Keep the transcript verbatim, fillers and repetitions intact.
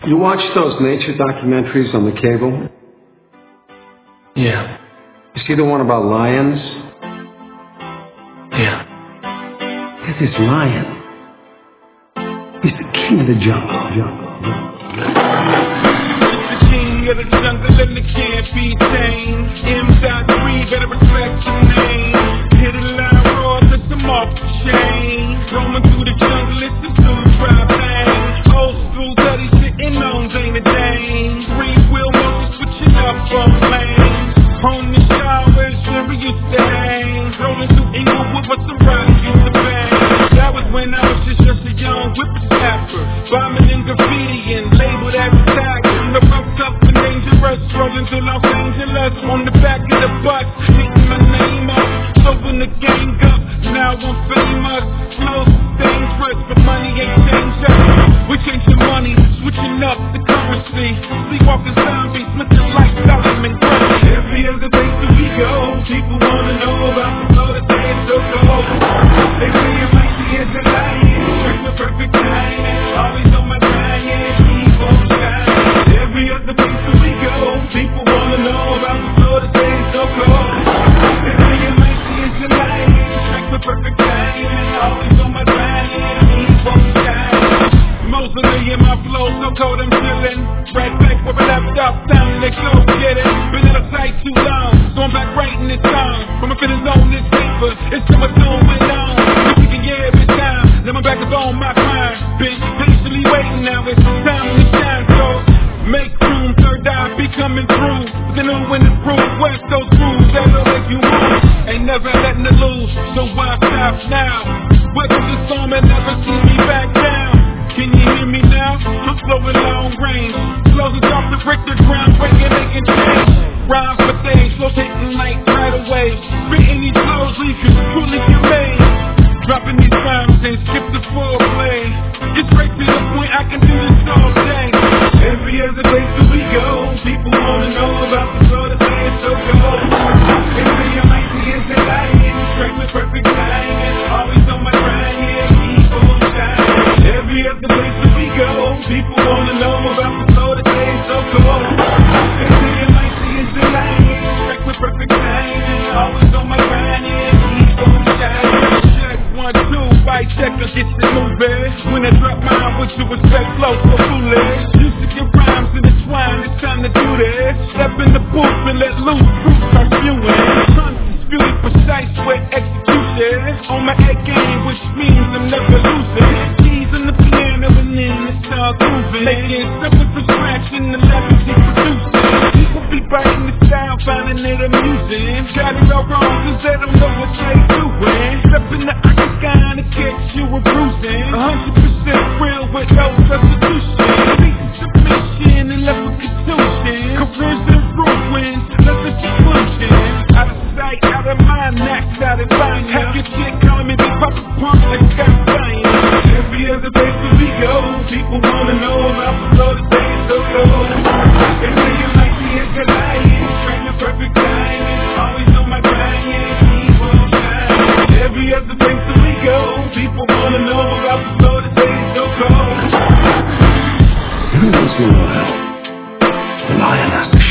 You watch those nature documentaries on the cable? Yeah. You see the one about lions? Yeah. There's this lion. He's the king of the jungle. jungle. The king of the jungle and it can't be tamed. M three, better respect your name. Hit a line raw, let them off the chain. Roaming through the jungle, it's a blue drive thing. Old school dirty sitting on Dana Dane. Three wheel motor switching up on lanes. Home the showers where we used to hang. Rolling through Inglewood with some riders used to bang. That was when I was just, just a young whippersnapper. Bombing and graffitiing, labeled as a tag. From the rough up and dangerous, rolling to Los Angeles. On the back of the bus, hitting my name up. So when the gang up, now I'm famous. Flows dangerous, but money ain't changed up. We changing money, switching up the currency. Sleepwalking zombies, Smithing like Solomon Grundy. Every other place that we go, people wanna know about the flow that they so cold. They say you might see as a lion, straight with perfect timing. Always on my grind, yeah, keep on shining. Every other place that we go, people wanna know about the flow that they so cold. They say you might see as a lion, straight with perfect timing. Always on my grind, yeah, keep on shining. Mausoleum, my flow so cold I'm chillin'. Right back where I left off, time to go get it. Been in a sight too long, so I'm back writing this song. From a feeling on this paper, it's so much going on. We can yeah every time, now my back is on my grind. Been patiently waiting, now it's time to shine. So make room, third eye be coming through. But then when it's proof, West Coast rules, that'll make you move. Ain't never letting it lose, so why stop now? Weather the storm and never see me back down. Can you hear me now? I'm flowing long range. Flows off the brick, the ground breaking, they can change. Rhymes for days, flows hitting like right away. Spitting these flows, leave you truly humane. Dropping these rhymes and skip the foreplay. Get straight to the point, I can do this all day. Every other place that we go, people wanna know about the flow that they is so cold. They say you might see as a lion, straight with perfect timing. Always on my grind, yeah, keep on shining. Every other place that we go, people wanna know about the flow that they is so cold. They say you might see as a lion, straight with perfect timing. Always on my grind, yeah, keep on shining. Check one, two, bite checker, get the movie. When I drop mine, what you expect, flow so foolish. Used to get rhymes intertwined, it's time to do this. Step in the booth and let loose, fruit start spewing. Constantly precise with execution. On my A game, which means I'm never losing. Keys on the piano and then it's all grooving. Making something from scratch in the levels he producing. People be biting the style, finding it amusing. Got it all wrong, cause they don't know what they doing. Step in the octagon to catch you a bruising. A hundred percent real with no substitution. Beat submission and left with contusion. Careers in ruins, nothing conclusion. Out of sight, out of mind, knocked out of mind. Hack your shit, calling me the pop punk like Scott Stein. Every other place that we go, people wanna know about the flow that they so cold. They say you might see as a lion, straight with perfect timing. Always on my grind, yeah, keep on shining. Every other place that we go, people wanna know about the flow that they so cold. Every once in a while, the lion has to